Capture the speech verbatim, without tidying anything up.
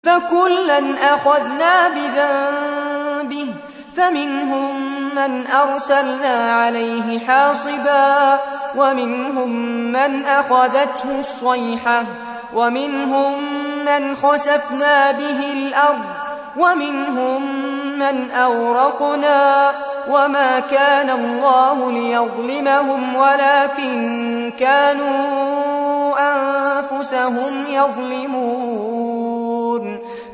فكلا أخذنا بذنبه فمنهم من أرسلنا عليه حاصبا ومنهم من أخذته الصيحة ومنهم من خسفنا به الأرض ومنهم من أغرقنا وما كان الله ليظلمهم ولكن كانوا أنفسهم يظلمون